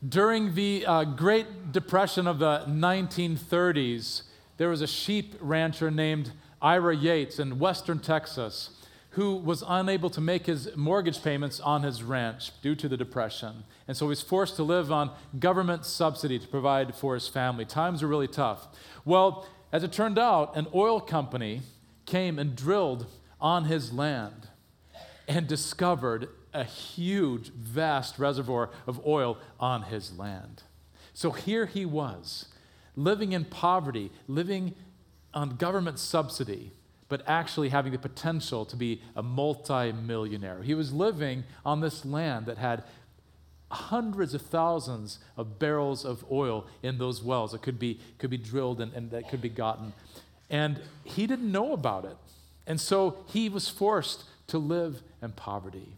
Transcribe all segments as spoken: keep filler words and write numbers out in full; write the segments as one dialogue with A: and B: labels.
A: During the uh, Great Depression of the nineteen thirties, there was a sheep rancher named Ira Yates in western Texas who was unable to make his mortgage payments on his ranch due to the Depression. And so he was forced to live on government subsidy to provide for his family. Times were really tough. Well, as it turned out, an oil company came and drilled on his land and discovered a huge, vast reservoir of oil on his land. So here he was, living in poverty, living on government subsidy, but actually having the potential to be a multi-millionaire. He was living on this land that had hundreds of thousands of barrels of oil in those wells that could be, could be drilled and, and that could be gotten. And he didn't know about it. And so he was forced to live in poverty.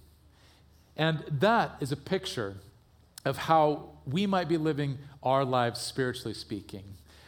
A: And that is a picture of how we might be living our lives spiritually speaking.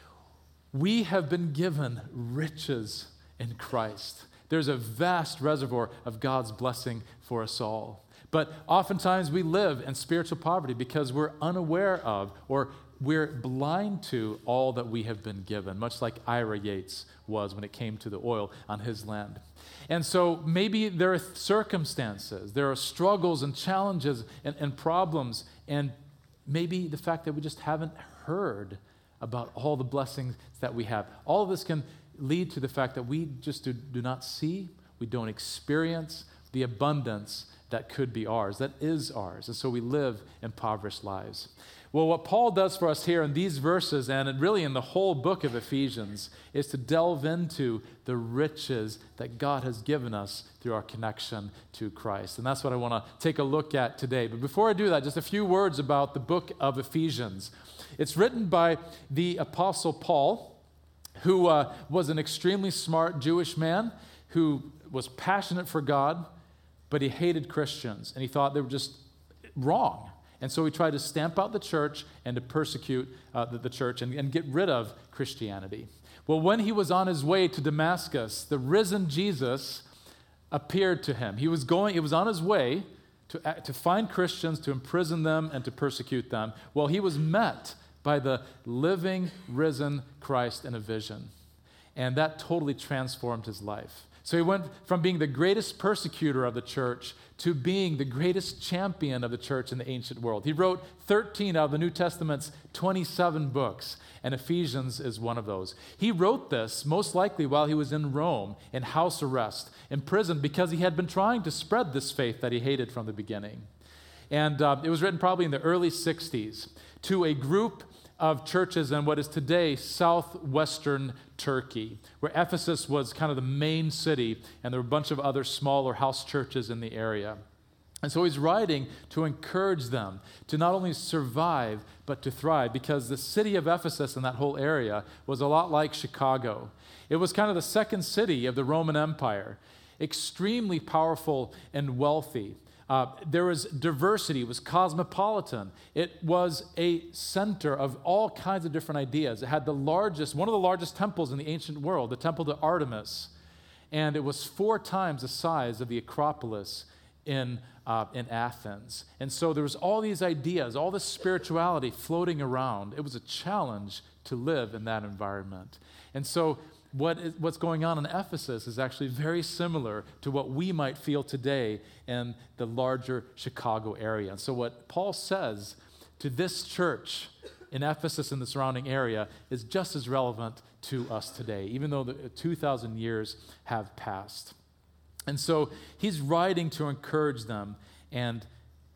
A: We have been given riches in Christ. There's a vast reservoir of God's blessing for us all. But oftentimes we live in spiritual poverty because we're unaware of or we're blind to all that we have been given, much like Ira Yates was when it came to the oil on his land. And so maybe there are circumstances, there are struggles and challenges and, and problems, and maybe the fact that we just haven't heard about all the blessings that we have. All of this can lead to the fact that we just do, do not see, we don't experience the abundance that could be ours, that is ours. And so we live impoverished lives. Well, what Paul does for us here in these verses and really in the whole book of Ephesians is to delve into the riches that God has given us through our connection to Christ. And that's what I want to take a look at today. But before I do that, just a few words about the book of Ephesians. It's written by the Apostle Paul, who uh, was an extremely smart Jewish man who was passionate for God, but he hated Christians, and he thought they were just wrong. And so he tried to stamp out the church and to persecute uh, the, the church and, and get rid of Christianity. Well, when he was on his way to Damascus, the risen Jesus appeared to him. He was going, he was on his way to, to find Christians, to imprison them, and to persecute them. Well, he was met by the living, risen Christ in a vision. And that totally transformed his life. So he went from being the greatest persecutor of the church to being the greatest champion of the church in the ancient world. He wrote thirteen out of the New Testament's twenty-seven books, and Ephesians is one of those. He wrote this most likely while he was in Rome, in house arrest, in prison, because he had been trying to spread this faith that he hated from the beginning. And uh, it was written probably in the early sixties to a group of churches in what is today southwestern Turkey, where Ephesus was kind of the main city, and there were a bunch of other smaller house churches in the area. And so he's writing to encourage them to not only survive, but to thrive, because the city of Ephesus and that whole area was a lot like Chicago. It was kind of the second city of the Roman Empire, extremely powerful and wealthy. Uh, there was diversity, it was cosmopolitan. It was a center of all kinds of different ideas. It had the largest, one of the largest temples in the ancient world, the temple to Artemis. And it was four times the size of the Acropolis in, uh, in Athens. And so there was all these ideas, all this spirituality floating around. It was a challenge to live in that environment. And so What is, what's going on in Ephesus is actually very similar to what we might feel today in the larger Chicago area. And so what Paul says to this church in Ephesus and the surrounding area is just as relevant to us today, even though the two thousand years have passed. And so he's writing to encourage them and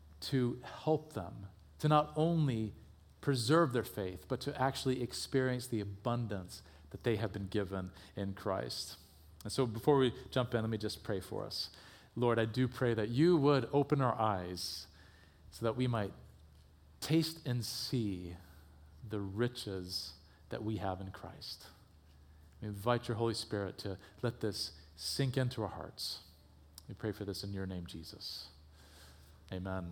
A: to help them to not only preserve their faith, but to actually experience the abundance that they have been given in Christ. And so before we jump in, let me just pray for us. Lord, I do pray that you would open our eyes so that we might taste and see the riches that we have in Christ. We invite your Holy Spirit to let this sink into our hearts. We pray for this in your name, Jesus. Amen.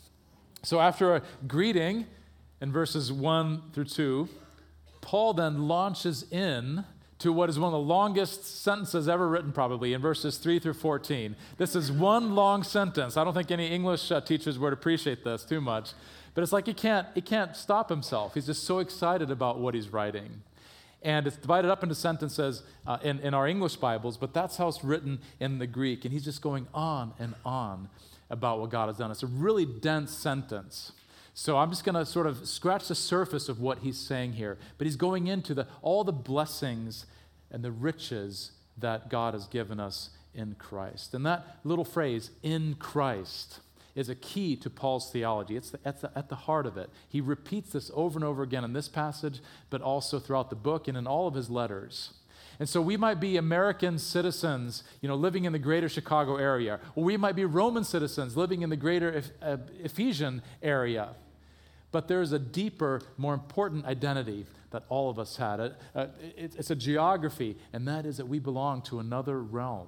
A: So after a greeting in verses one through two, Paul then launches in to what is one of the longest sentences ever written, probably, in verses three through fourteen. This is one long sentence. I don't think any English uh, teachers would appreciate this too much, but it's like he can't, he can't stop himself. He's just so excited about what he's writing. And it's divided up into sentences uh, in, in our English Bibles, but that's how it's written in the Greek. And he's just going on and on about what God has done. It's a really dense sentence. So I'm just going to sort of scratch the surface of what he's saying here. But he's going into the, all the blessings and the riches that God has given us in Christ. And that little phrase, in Christ, is a key to Paul's theology. It's the, at, the, at the heart of it. He repeats this over and over again in this passage, but also throughout the book and in all of his letters. And so we might be American citizens, you know, living in the greater Chicago area, or we might be Roman citizens living in the greater Eph- uh, Ephesian area. But there's a deeper, more important identity that all of us had. Uh, uh, it, it's a geography, and that is that we belong to another realm.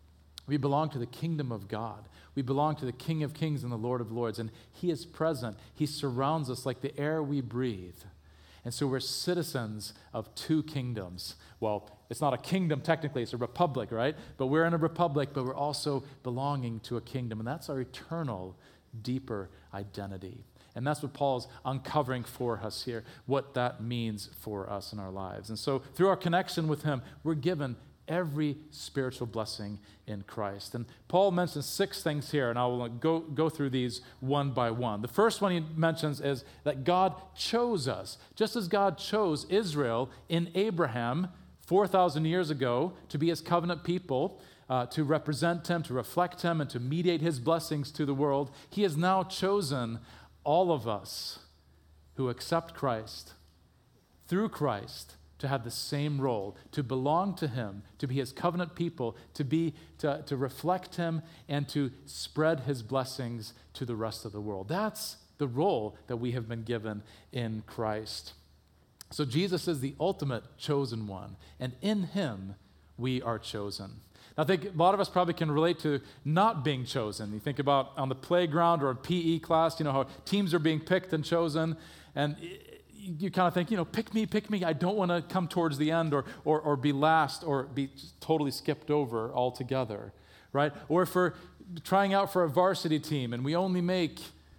A: We belong to the kingdom of God. We belong to the King of Kings and the Lord of Lords, and he is present. He surrounds us like the air we breathe. And so we're citizens of two kingdoms. Well, it's not a kingdom technically, it's a republic, right? But we're in a republic, but we're also belonging to a kingdom, and that's our eternal, deeper identity. And that's what Paul's uncovering for us here, what that means for us in our lives. And so through our connection with him, we're given every spiritual blessing in Christ. And Paul mentions six things here, and I will go, go through these one by one. The first one he mentions is that God chose us, just as God chose Israel in Abraham four thousand years ago to be his covenant people, uh, to represent him, to reflect him, and to mediate his blessings to the world. He has now chosen all of us who accept Christ through Christ to have the same role, to belong to him, to be his covenant people, to be to, to reflect him, and to spread his blessings to the rest of the world. That's the role that we have been given in Christ. So Jesus is the ultimate chosen one, and in him we are chosen. Now, I think a lot of us probably can relate to not being chosen. You think about on the playground or a P E class, you know, how teams are being picked and chosen, and you kind of think, you know, pick me, pick me. I don't want to come towards the end or, or, or be last or be totally skipped over altogether, right? Or if we're trying out for a varsity team and we only make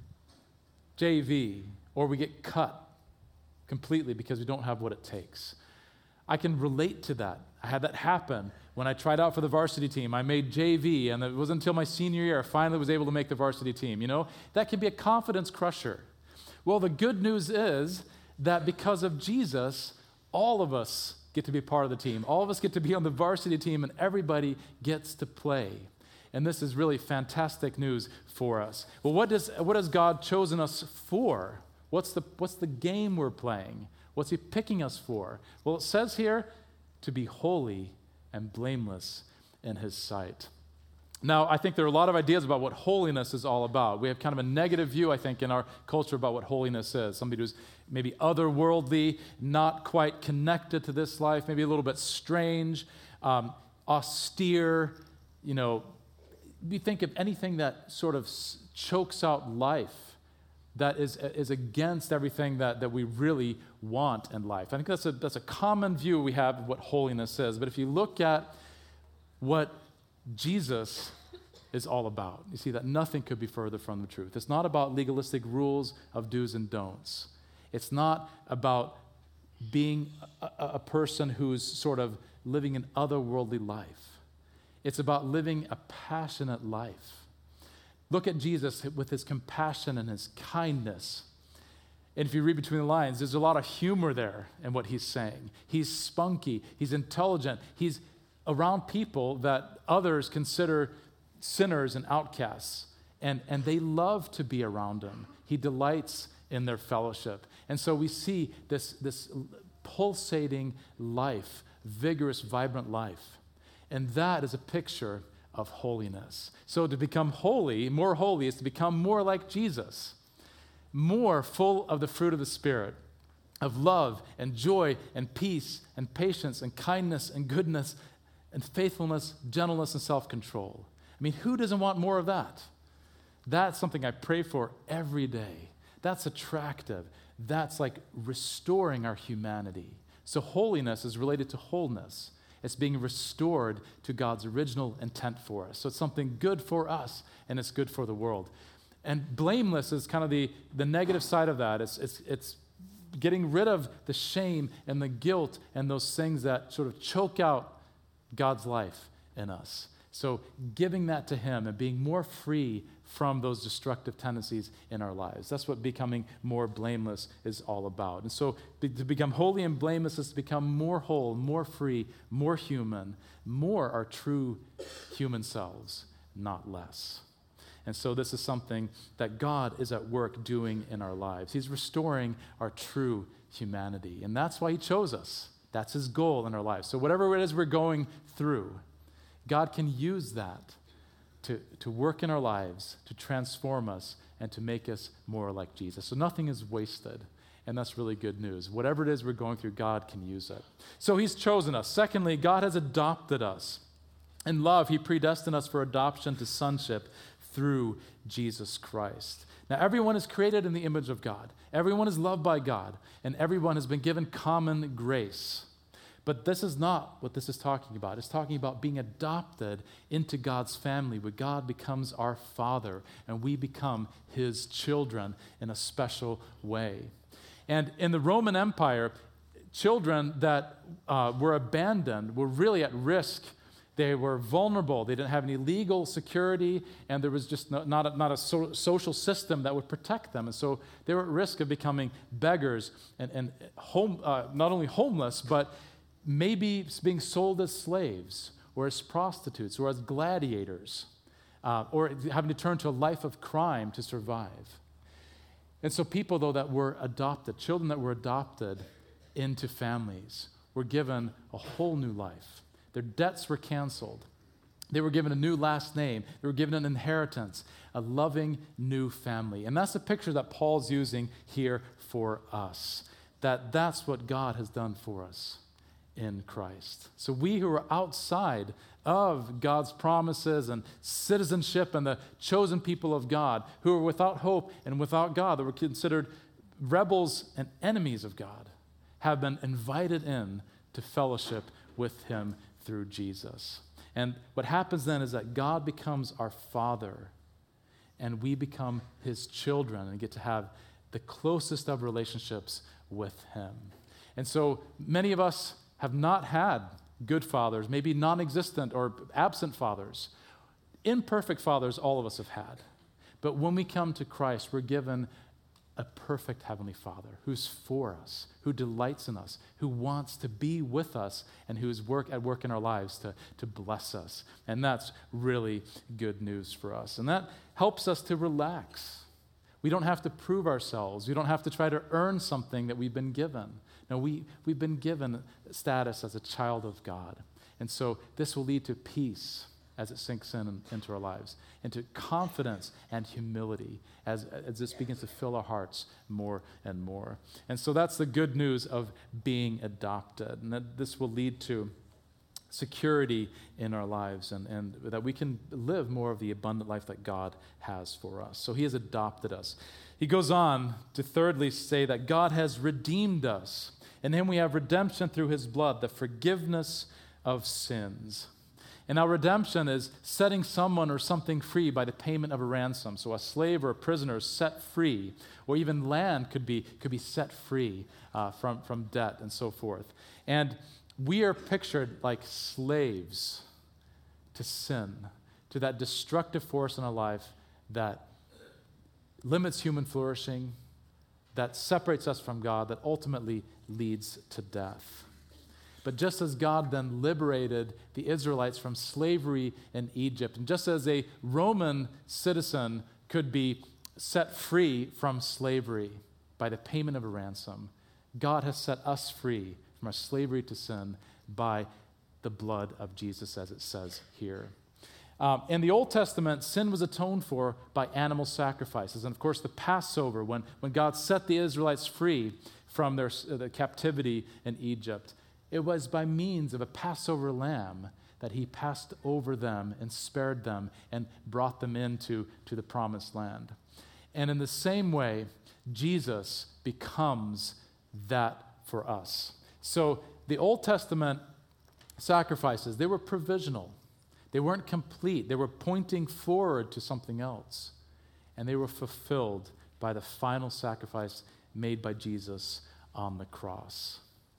A: J V, or we get cut completely because we don't have what it takes. I can relate to that. I had that happen when I tried out for the varsity team. I made J V, and it wasn't until my senior year I finally was able to make the varsity team. You know, that can be a confidence crusher. Well, the good news is that because of Jesus, all of us get to be part of the team. All of us get to be on the varsity team, and everybody gets to play. And this is really fantastic news for us. Well, what does what has God chosen us for? What's the what's the game we're playing? What's he picking us for? Well, it says here to be holy and blameless in his sight. Now, I think there are a lot of ideas about what holiness is all about. We have kind of a negative view, I think, in our culture about what holiness is. Somebody who's maybe otherworldly, not quite connected to this life, maybe a little bit strange, um, austere. You know, we think of anything that sort of chokes out life, that is, is against everything that, that we really want in life. I think that's a, that's a common view we have of what holiness is. But if you look at what Jesus is all about, you see that nothing could be further from the truth. It's not about legalistic rules of do's and don'ts. It's not about being a, a person who's sort of living an otherworldly life. It's about living a passionate life. Look at Jesus with his compassion and his kindness. And if you read between the lines, there's a lot of humor there in what he's saying. He's spunky. He's intelligent. He's around people that others consider sinners and outcasts. And, and they love to be around him. He delights in their fellowship. And so we see this, this pulsating life, vigorous, vibrant life. And that is a picture of holiness. So to become holy, more holy, is to become more like Jesus, more full of the fruit of the Spirit, of love and joy and peace and patience and kindness and goodness and faithfulness, gentleness and self-control. I mean, who doesn't want more of that? That's something I pray for every day. That's attractive. That's like restoring our humanity. So holiness is related to wholeness. It's being restored to God's original intent for us. So it's something good for us, and it's good for the world. And blameless is kind of the, the negative side of that. It's, it's, it's getting rid of the shame and the guilt and those things that sort of choke out God's life in us. So giving that to him and being more free from those destructive tendencies in our lives. That's what becoming more blameless is all about. And so be, to become holy and blameless is to become more whole, more free, more human, more our true human selves, not less. And so this is something that God is at work doing in our lives. He's restoring our true humanity. And that's why he chose us. That's his goal in our lives. So whatever it is we're going through, God can use that to, to work in our lives, to transform us, and to make us more like Jesus. So nothing is wasted, and that's really good news. Whatever it is we're going through, God can use it. So he's chosen us. Secondly, God has adopted us. In love, he predestined us for adoption to sonship through Jesus Christ. Now, everyone is created in the image of God. Everyone is loved by God, and everyone has been given common grace. But this is not what this is talking about. It's talking about being adopted into God's family, where God becomes our Father, and we become his children in a special way. And in the Roman Empire, children that uh, were abandoned were really at risk. They were vulnerable. They didn't have any legal security, and there was just no, not a, not a so, social system that would protect them. And so they were at risk of becoming beggars and, and home, uh, not only homeless, but maybe being sold as slaves or as prostitutes or as gladiators, uh, or having to turn to a life of crime to survive. And so people, though, that were adopted, children that were adopted into families, were given a whole new life. Their debts were canceled. They were given a new last name. They were given an inheritance, a loving new family. And that's the picture that Paul's using here for us, that that's what God has done for us in Christ. So we who are outside of God's promises and citizenship and the chosen people of God, who are without hope and without God, that were considered rebels and enemies of God, have been invited in to fellowship with him through Jesus. And what happens then is that God becomes our Father, and we become his children and get to have the closest of relationships with him. And so many of us have not had good fathers, maybe non-existent or absent fathers. Imperfect fathers all of us have had. But when we come to Christ, we're given a perfect Heavenly Father who's for us, who delights in us, who wants to be with us, and who is work at work in our lives to, to bless us. And that's really good news for us. And that helps us to relax. We don't have to prove ourselves. We don't have to try to earn something that we've been given. No, we, we've been given status as a child of God. And so this will lead to peace as it sinks in and, into our lives, and to confidence and humility as, as this begins to fill our hearts more and more. And so that's the good news of being adopted. And that this will lead to security in our lives, and, and that we can live more of the abundant life that God has for us. So he has adopted us. He goes on to thirdly say that God has redeemed us. In him we have redemption through his blood, the forgiveness of sins. And our redemption is setting someone or something free by the payment of a ransom. So a slave or a prisoner is set free, or even land could be, could be set free uh, from, from debt and so forth. And we are pictured like slaves to sin, to that destructive force in our life that limits human flourishing, that separates us from God, that ultimately leads to death. But just as God then liberated the Israelites from slavery in Egypt, and just as a Roman citizen could be set free from slavery by the payment of a ransom, God has set us free from our slavery to sin by the blood of Jesus, as it says here. Um, in the Old Testament, sin was atoned for by animal sacrifices. And of course, the Passover, when, when God set the Israelites free from their the captivity in Egypt, it was by means of a Passover lamb that he passed over them and spared them and brought them into to the promised land. And in the same way, Jesus becomes that for us. So the Old Testament sacrifices, they were provisional. They weren't complete. They were pointing forward to something else. And they were fulfilled by the final sacrifice made by Jesus on the cross.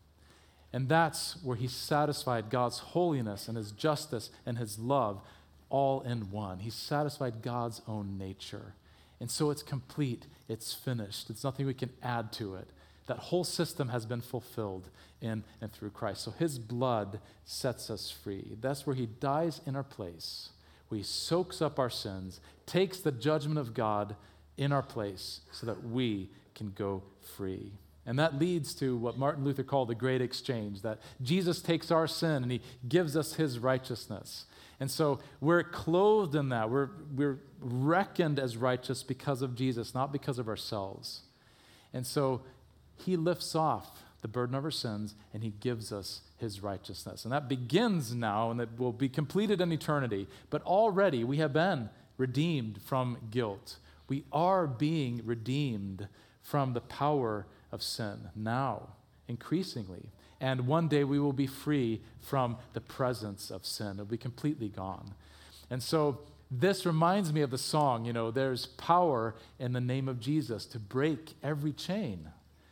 A: And that's where he satisfied God's holiness and his justice and his love all in one. He satisfied God's own nature. And so it's complete. It's finished. It's nothing we can add to it. That whole system has been fulfilled in and through Christ. So his blood sets us free. That's where he dies in our place, where he soaks up our sins, takes the judgment of God in our place so that we can go free. And that leads to what Martin Luther called the great exchange, that Jesus takes our sin and he gives us his righteousness. And so we're clothed in that. We're, we're reckoned as righteous because of Jesus, not because of ourselves. And so he lifts off the burden of our sins and he gives us his righteousness. And that begins now and it will be completed in eternity. But already we have been redeemed from guilt. We are being redeemed from the power of sin now, increasingly. And one day we will be free from the presence of sin. It'll be completely gone. And so this reminds me of the song, you know, there's power in the name of Jesus to break every chain.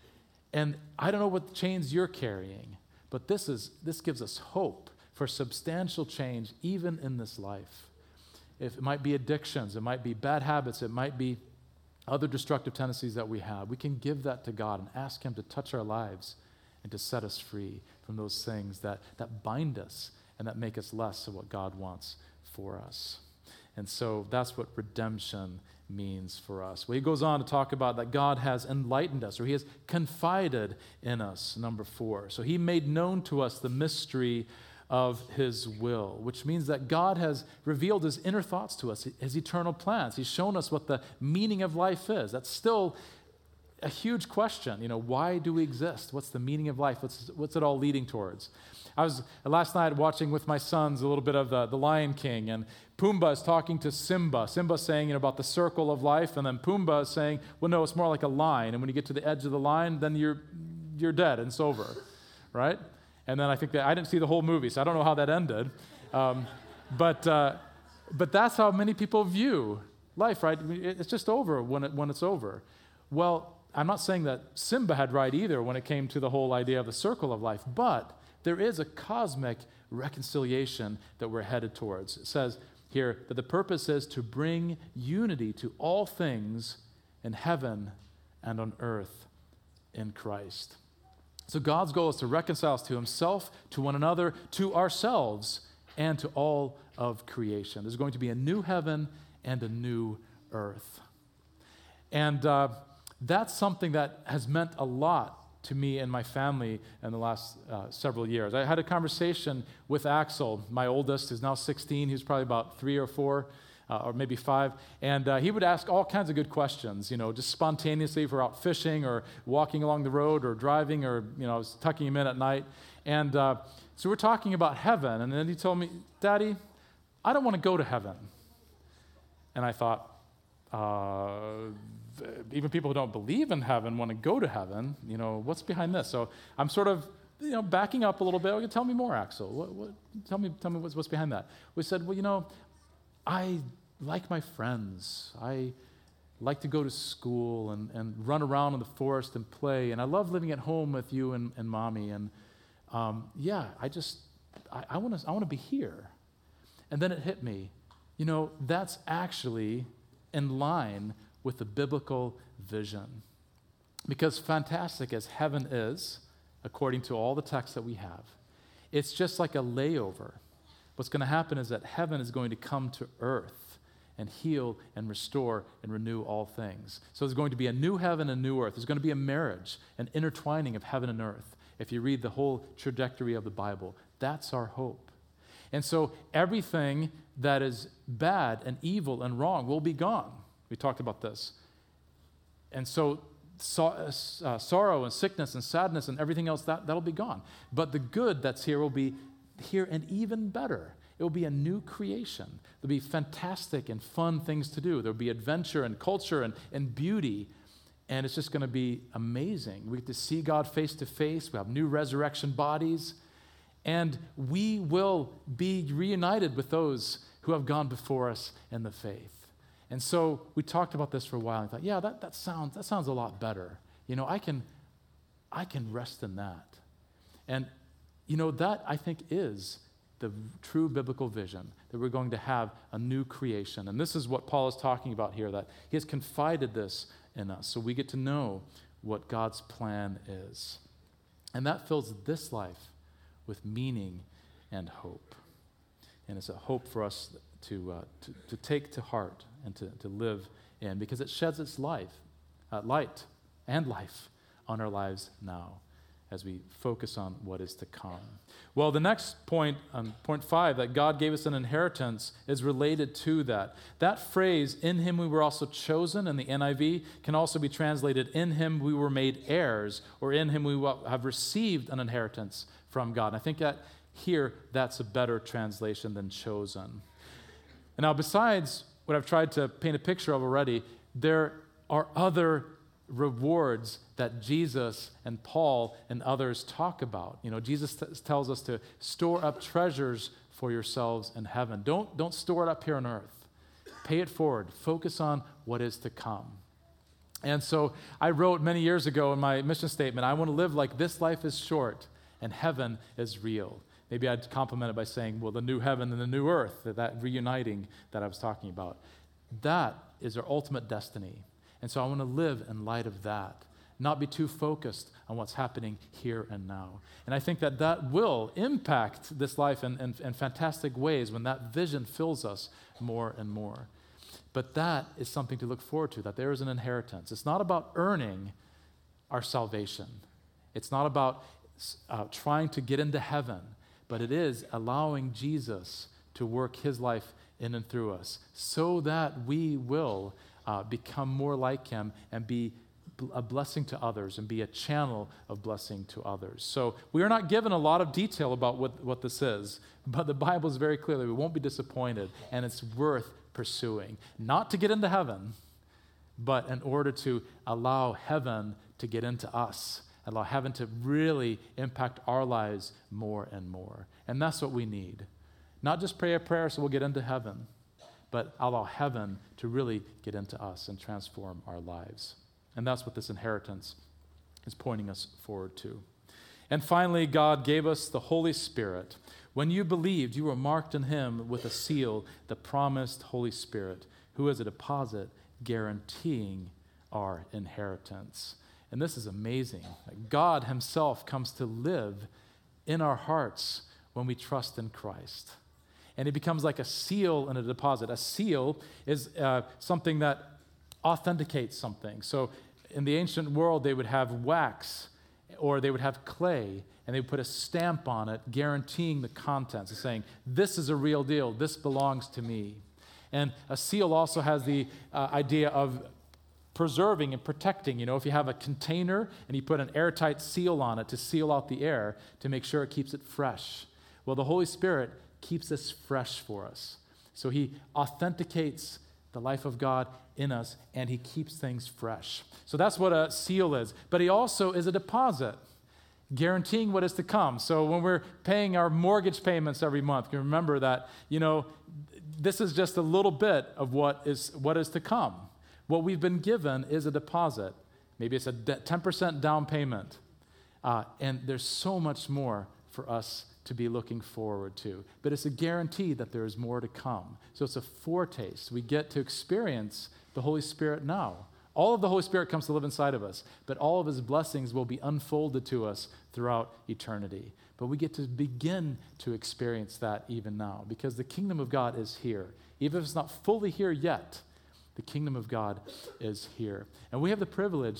A: And I don't know what chains you're carrying, but this is this gives us hope for substantial change even in this life. If it might be addictions, it might be bad habits, it might be other destructive tendencies that we have, we can give that to God and ask him to touch our lives and to set us free from those things that, that bind us and that make us less of what God wants for us. And so that's what redemption means for us. Well, he goes on to talk about that God has enlightened us, or he has confided in us, number four. So he made known to us the mystery of his will, which means that God has revealed his inner thoughts to us, his eternal plans. He's shown us what the meaning of life is. That's still a huge question. You know, why do we exist? What's the meaning of life? What's, what's it all leading towards? I was last night watching with my sons a little bit of the, the Lion King, and Pumbaa is talking to Simba. Simba's saying, you know, about the circle of life, and then Pumbaa is saying, well, no, it's more like a line, and when you get to the edge of the line, then you're you're dead, and it's over, right? And then I think that I didn't see the whole movie, so I don't know how that ended. Um, but uh, but that's how many people view life, right? It's just over when it when it's over. Well, I'm not saying that Simba had right either when it came to the whole idea of the circle of life, but there is a cosmic reconciliation that we're headed towards. It says here that the purpose is to bring unity to all things in heaven and on earth in Christ. So God's goal is to reconcile us to himself, to one another, to ourselves, and to all of creation. There's going to be a new heaven and a new earth. And uh, that's something that has meant a lot to me and my family in the last uh, several years. I had a conversation with Axel, my oldest, who's now sixteen. He was probably about three or four, uh, or maybe five. And uh, he would ask all kinds of good questions, you know, just spontaneously if we're out fishing or walking along the road or driving, or, you know, I was tucking him in at night. And uh, so we're talking about heaven. And then he told me, Daddy, I don't want to go to heaven. And I thought, uh, even people who don't believe in heaven want to go to heaven. You know, what's behind this? So I'm sort of, you know, backing up a little bit. Okay, tell me more, Axel. What, what, tell me, tell me what's, what's behind that. We said, well, you know, I like my friends. I like to go to school and, and run around in the forest and play. And I love living at home with you and, and Mommy. And um, yeah, I just, I, I want to I want to be here. And then it hit me. You know, that's actually in line with the biblical vision. Because fantastic as heaven is, according to all the texts that we have, it's just like a layover. What's going to happen is that heaven is going to come to earth and heal and restore and renew all things. So there's going to be a new heaven and new earth. There's going to be a marriage, an intertwining of heaven and earth. If you read the whole trajectory of the Bible, that's our hope. And so everything that is bad and evil and wrong will be gone. We talked about this. And so, so uh, sorrow and sickness and sadness and everything else, that, that'll be gone. But the good that's here will be here and even better. It will be a new creation. There'll be fantastic and fun things to do. There'll be adventure and culture and, and beauty And it's just going to be amazing. We get to see God face to face. We have new resurrection bodies. And we will be reunited with those who have gone before us in the faith. And so we talked about this for a while and thought, yeah, that, that sounds that sounds a lot better. You know, I can I can rest in that. And you know, that I think is the true biblical vision, that we're going to have a new creation. And this is what Paul is talking about here, that he has confided this in us, so we get to know what God's plan is. And that fills this life with meaning and hope. And it's a hope for us to, uh, to, to take to heart and to, to live in, because it sheds its life, uh, light and life on our lives now as we focus on what is to come. Well, the next point, um, point five, that God gave us an inheritance, is related to that. That phrase, in him we were also chosen, in the N I V, can also be translated, in him we were made heirs, or in him we have received an inheritance from God. And I think that here, that's a better translation than chosen. And now, besides what I've tried to paint a picture of already, there are other rewards that Jesus and Paul and others talk about. You know, Jesus t- tells us to store up treasures for yourselves in heaven. Don't, don't store it up here on earth. Pay it forward. Focus on what is to come. And so I wrote many years ago in my mission statement, I want to live like this life is short and heaven is real. Maybe I'd complement it by saying, well, the new heaven and the new earth, that, that reuniting that I was talking about, that is our ultimate destiny. And so I want to live in light of that, not be too focused on what's happening here and now. And I think that that will impact this life in, in, in fantastic ways when that vision fills us more and more. But that is something to look forward to, that there is an inheritance. It's not about earning our salvation. It's not about uh, trying to get into heaven, but it is allowing Jesus to work his life in and through us so that we will Uh, become more like him and be a blessing to others and be a channel of blessing to others. So we are not given a lot of detail about what, what this is, but the Bible is very clear that we won't be disappointed, and it's worth pursuing. Not to get into heaven, but in order to allow heaven to get into us, allow heaven to really impact our lives more and more. And that's what we need. Not just pray a prayer so we'll get into heaven, but allow heaven to really get into us and transform our lives. And that's what this inheritance is pointing us forward to. And finally, God gave us the Holy Spirit. When you believed, you were marked in him with a seal, the promised Holy Spirit, who is a deposit guaranteeing our inheritance. And this is amazing. God himself comes to live in our hearts when we trust in Christ. And it becomes like a seal and a deposit. A seal is uh, something that authenticates something. So in the ancient world, they would have wax or they would have clay, and they would put a stamp on it guaranteeing the contents and saying, this is a real deal, this belongs to me. And a seal also has the uh, idea of preserving and protecting. You know, if you have a container and you put an airtight seal on it to seal out the air to make sure it keeps it fresh. Well, the Holy Spirit keeps this fresh for us. So he authenticates the life of God in us, and he keeps things fresh. So that's what a seal is. But he also is a deposit, guaranteeing what is to come. So when we're paying our mortgage payments every month, you remember that, you know, this is just a little bit of what is what is to come. What we've been given is a deposit. Maybe it's a ten percent down payment. Uh, and there's so much more for us to be looking forward to. But it's a guarantee that there is more to come. So it's a foretaste. We get to experience the Holy Spirit now. All of the Holy Spirit comes to live inside of us, but all of his blessings will be unfolded to us throughout eternity. But we get to begin to experience that even now, because the kingdom of God is here. Even if it's not fully here yet, the kingdom of God is here. And we have the privilege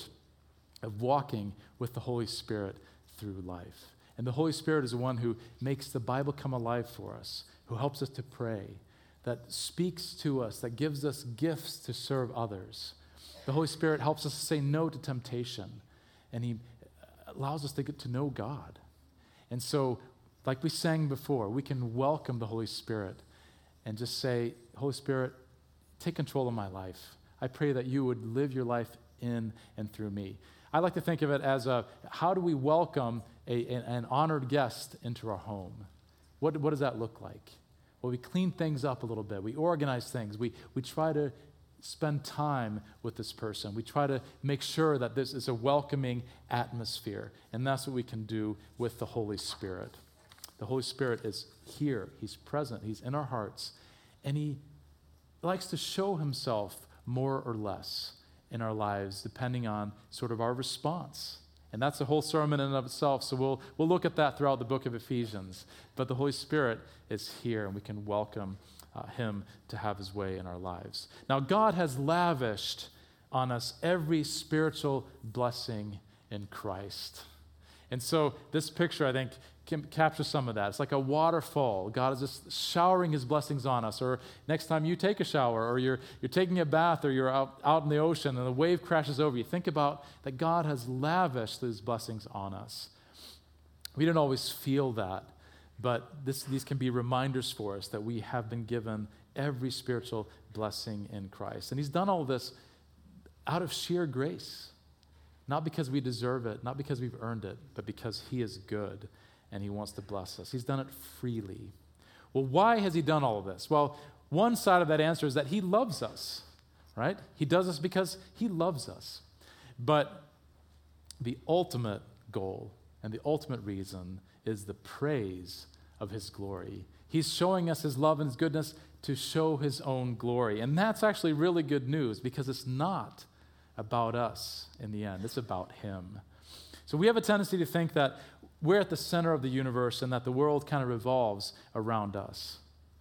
A: of walking with the Holy Spirit through life. And the Holy Spirit is the one who makes the Bible come alive for us, who helps us to pray, that speaks to us, that gives us gifts to serve others. The Holy Spirit helps us to say no to temptation, and he allows us to get to know God. And so, like we sang before, we can welcome the Holy Spirit and just say, Holy Spirit, take control of my life. I pray that you would live your life in and through me. I like to think of it as a, how do we welcome a, an honored guest into our home? What, what does that look like? Well, we clean things up a little bit. We organize things. We, we try to spend time with this person. We try to make sure that this is a welcoming atmosphere. And that's what we can do with the Holy Spirit. The Holy Spirit is here. He's present. He's in our hearts. And he likes to show himself more or less in our lives, depending on sort of our response. And that's a whole sermon in and of itself, so we'll, we'll look at that throughout the book of Ephesians. But the Holy Spirit is here, and we can welcome uh, him to have his way in our lives. Now, God has lavished on us every spiritual blessing in Christ. And so this picture, I think, can capture some of that. It's like a waterfall. God is just showering his blessings on us. Or next time you take a shower, or you're, you're taking a bath, or you're out, out in the ocean and the wave crashes over you, think about that God has lavished these blessings on us. We don't always feel that, but this, these can be reminders for us that we have been given every spiritual blessing in Christ. And he's done all this out of sheer grace. Not because we deserve it, not because we've earned it, but because he is good and he wants to bless us. He's done it freely. Well, why has he done all of this? Well, one side of that answer is that he loves us, right? He does this because he loves us. But the ultimate goal and the ultimate reason is the praise of his glory. He's showing us his love and his goodness to show his own glory. And that's actually really good news because it's not about us in the end. It's about him. So we have a tendency to think that we're at the center of the universe and that the world kind of revolves around us.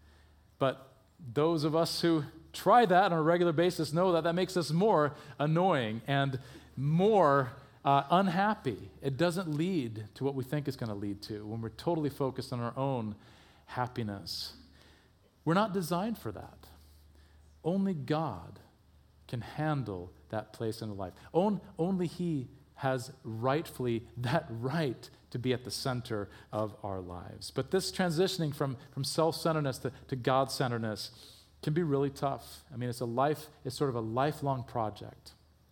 A: But those of us who try that on a regular basis know that that makes us more annoying and more uh, unhappy. It doesn't lead to what we think it's going to lead to when we're totally focused on our own happiness. We're not designed for that. Only God can handle that place in life. On, only he has rightfully that right to be at the center of our lives. But this transitioning from, from self-centeredness to, to God-centeredness can be really tough. I mean, it's a life, it's sort of a lifelong project.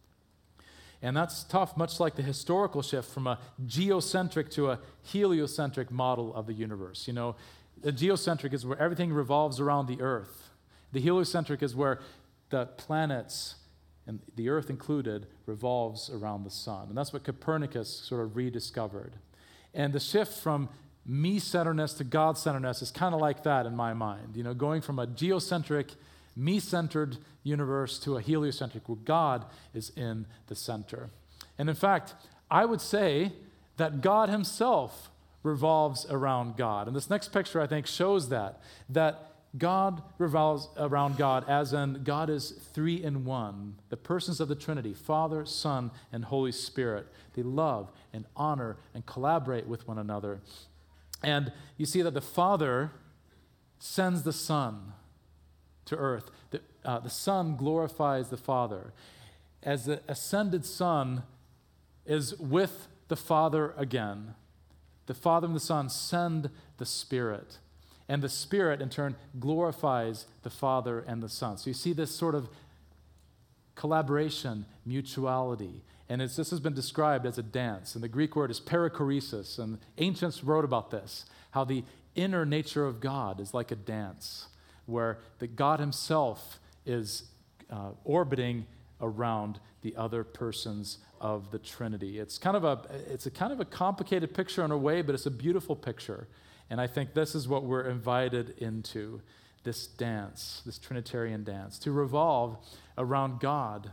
A: And that's tough, much like the historical shift from a geocentric to a heliocentric model of the universe. You know, the geocentric is where everything revolves around the earth. The heliocentric is where the planets, and the earth included, revolves around the sun. And that's what Copernicus sort of rediscovered. And the shift from me-centeredness to God-centeredness is kind of like that in my mind. You know, going from a geocentric, me-centered universe to a heliocentric, where God is in the center. And in fact, I would say that God himself revolves around God. And this next picture, I think, shows that, that God revolves around God, as in God is three in one, the persons of the Trinity, Father, Son, and Holy Spirit. They love and honor and collaborate with one another. And you see that the Father sends the Son to earth. The, uh, the Son glorifies the Father. As the ascended Son is with the Father again, the Father and the Son send the Spirit. And the Spirit, in turn, glorifies the Father and the Son. So you see this sort of collaboration, mutuality. And it's, this has been described as a dance. And the Greek word is perichoresis. And ancients wrote about this, how the inner nature of God is like a dance, where the God himself is uh, orbiting around the other persons of the Trinity. It's kind of a, it's a kind of a complicated picture in a way, but it's a beautiful picture. And I think this is what we're invited into, this dance, this Trinitarian dance, to revolve around God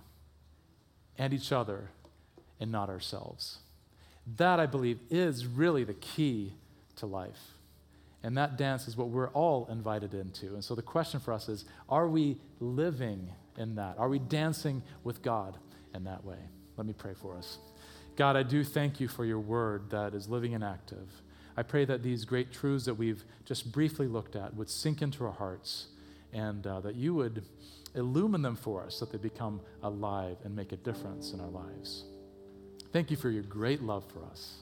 A: and each other and not ourselves. That, I believe, is really the key to life. And that dance is what we're all invited into. And so the question for us is, are we living in that? Are we dancing with God in that way? Let me pray for us. God, I do thank you for your word that is living and active. I pray that these great truths that we've just briefly looked at would sink into our hearts, and uh, that you would illumine them for us so that they become alive and make a difference in our lives. Thank you for your great love for us.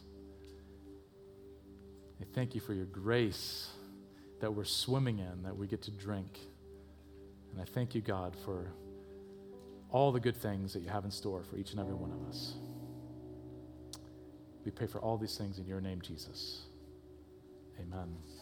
A: I thank you for your grace that we're swimming in, that we get to drink. And I thank you, God, for all the good things that you have in store for each and every one of us. We pray for all these things in your name, Jesus. Amen.